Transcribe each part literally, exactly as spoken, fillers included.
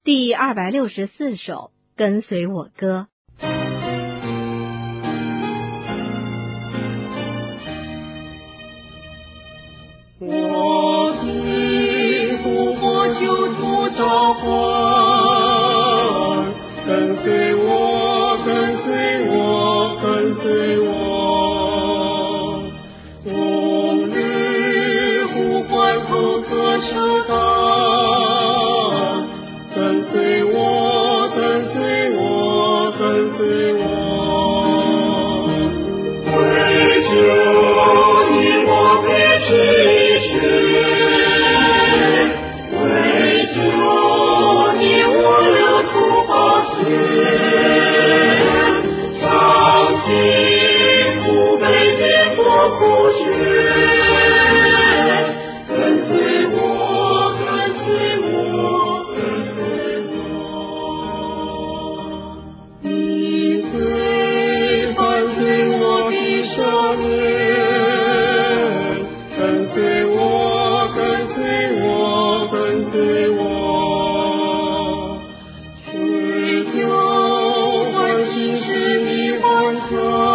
第二百六十四首，跟随我歌。 我听呼唤救主召唤，跟随我，跟随我，跟随我。终日呼唤口渴求答，跟随我，跟随我，跟随我。为救你我别弃绝，为救你我留出宝血，尝尽苦悲经过苦学，跟随我，跟随我，跟随我。你虽反对我的少年，跟随我，跟随我，跟随我，追求欢喜是你欢欢，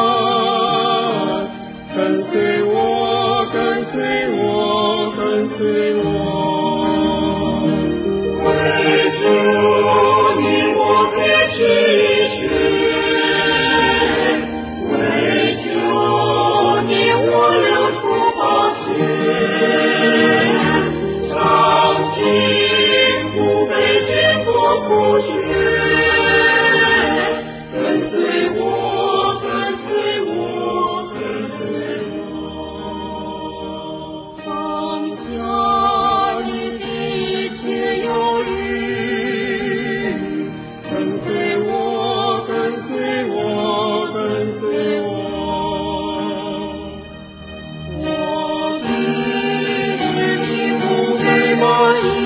跟随我，跟随我，跟随我。为救你我别弃绝，为救你我留出宝血，尝尽苦悲经过苦学，跟随我，跟随我，跟随我。放下你的一切忧虑，跟随我，跟随我，跟随我。我的是你无悔满意，